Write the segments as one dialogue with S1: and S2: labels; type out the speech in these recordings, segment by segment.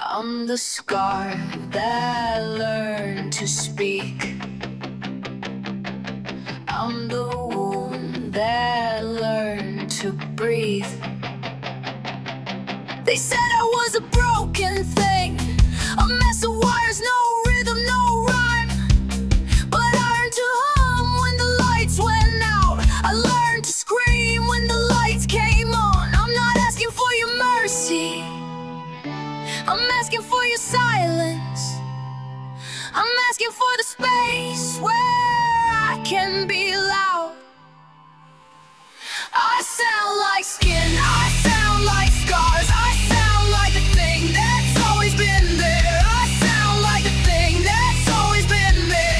S1: I'm the scar that learned to speak. I'm the wound that learned to breathe. They said I was a broken thing, a mess of wires, no rhythm, no rhyme. But I learned to hum when the lights went out. I learned to scream when the lights came on. I'm not asking for your mercy, I'm asking for your silence. I'm asking for the space where I can be loud. I sound like skin, I sound like scars, I sound like the thing that's always been there. I sound like the thing that's always been me.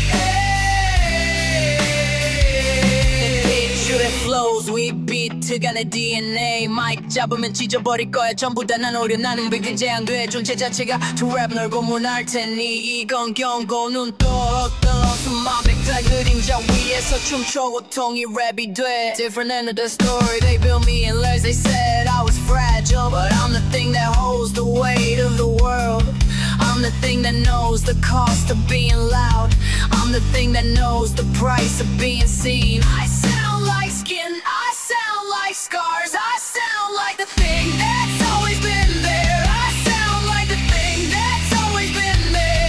S1: Hey, flows we beat 간의 DNA 마이크 잡으면 찢어버릴 거야 전부 다 난 오려 나는 빌딩 제한돼 존재 자체가 to rap 널 고문할 테니 이건 경고는 또 어떤 어둠만 백달 그림자 위에서 춤춰 고통이 랩이 돼 Different end of the story they built me in lies they said I was fragile but I'm the thing that holds the weight of the world I'm the thing that knows the cost of being loud I'm the thing that knows the price of being seen I sound like skin I sound like scars, I sound like the thing that's always been there. I sound like the thing that's always been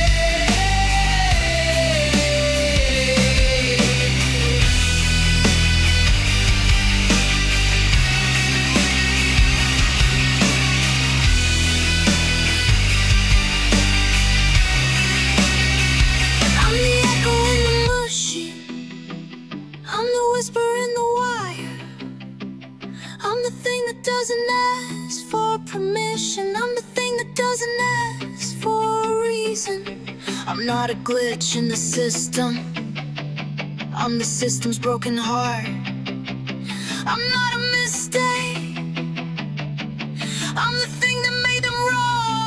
S1: I'm the echo in the mushy, I'm the whisper in the wire. I'm the thing that doesn't ask for permission. I'm the thing that doesn't ask for a reason. I'm not a glitch in the system. I'm the system's broken heart. I'm not a mistake. I'm the thing that made them wrong.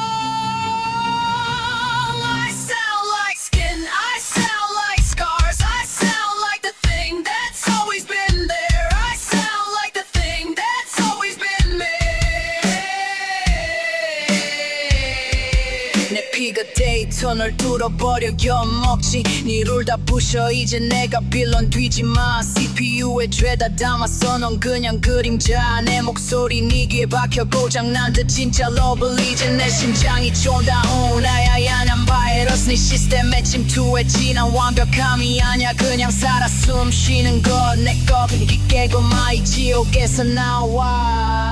S1: I sound like skin. I sound like scars. I sound like the thing that's always been there. I sound like the thing that's always been me. 내 피가 데이터 널 뚫어버려 엿먹지 니를 다 부셔 이제 내가 빌런 뒤지마 CPU에 죄다 담았어 넌 그냥 그림자 내 목소리 네 귀에 박혀 고장난 듯 진짜 러블 이제 내 심장이 쫀다운 나야야난 바이러스 네 시스템에 침투했지 난 완벽함이 아냐 그냥 살아 숨 쉬는 것 내 거 깊게 깨고 마이 지옥에서 나와